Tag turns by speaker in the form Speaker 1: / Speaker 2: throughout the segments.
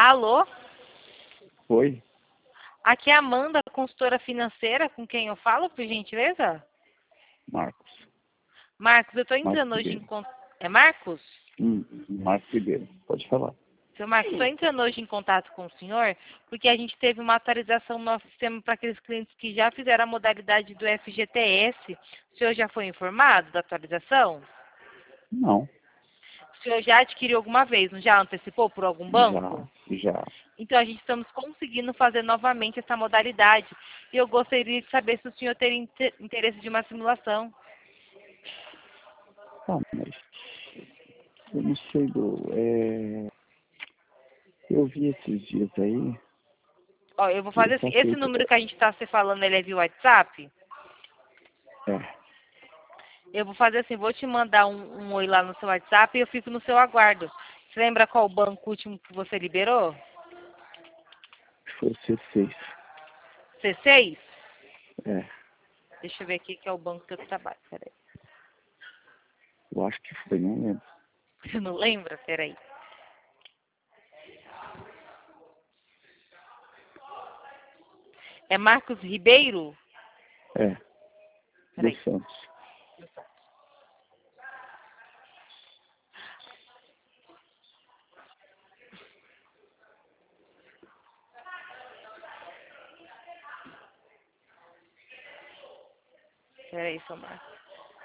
Speaker 1: Alô?
Speaker 2: Oi?
Speaker 1: Aqui é a Amanda, consultora financeira, com quem eu falo, por gentileza?
Speaker 2: Marcos.
Speaker 1: Marcos, eu estou
Speaker 2: Marcos
Speaker 1: entrando hoje em
Speaker 2: Ribeiro.
Speaker 1: contato... É Marcos?
Speaker 2: Marcos Ribeiro. Pode falar.
Speaker 1: Seu Marcos, estou entrando hoje em contato com o senhor porque a gente teve uma atualização no nosso sistema para aqueles clientes que já fizeram a modalidade do FGTS. O senhor já foi informado da atualização?
Speaker 2: Não.
Speaker 1: O senhor já adquiriu alguma vez, não já antecipou por algum banco?
Speaker 2: Já.
Speaker 1: Então, a gente estamos conseguindo fazer novamente essa modalidade. E eu gostaria de saber se o senhor teria interesse de uma simulação.
Speaker 2: Tá, mas eu não sei eu vi esses dias aí
Speaker 1: Ó, eu vou
Speaker 2: que
Speaker 1: fazer
Speaker 2: eles
Speaker 1: assim. Esse
Speaker 2: aceitam.
Speaker 1: número que a gente está se falando, ele é via WhatsApp?
Speaker 2: É.
Speaker 1: Eu vou fazer assim, vou te mandar um oi lá no seu WhatsApp e eu fico no seu aguardo. Você lembra qual banco último que você liberou?
Speaker 2: Foi o C6.
Speaker 1: C6?
Speaker 2: É.
Speaker 1: Deixa eu ver aqui que é o banco que eu trabalho. Peraí.
Speaker 2: Eu acho que foi, não lembro.
Speaker 1: Você não lembra? Peraí. É Marcos Ribeiro?
Speaker 2: É.
Speaker 1: Peraí.
Speaker 2: Dos Santos.
Speaker 1: Peraí, seu Marcos.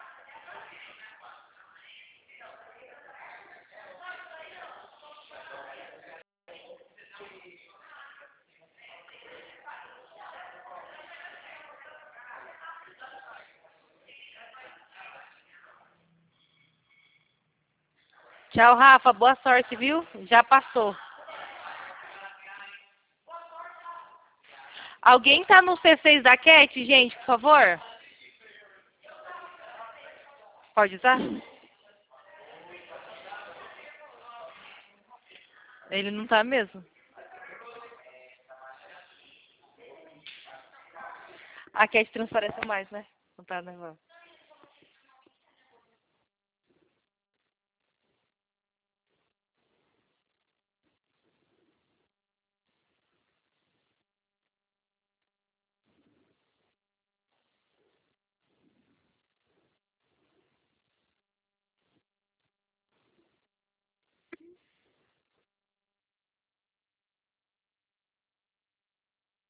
Speaker 1: Tchau, Rafa. Boa sorte, viu? Já passou. Alguém tá no C6 da Cat, gente, por favor? Pode usar? Ele não tá mesmo. A Cat transparece mais, né? Não tá nervosa.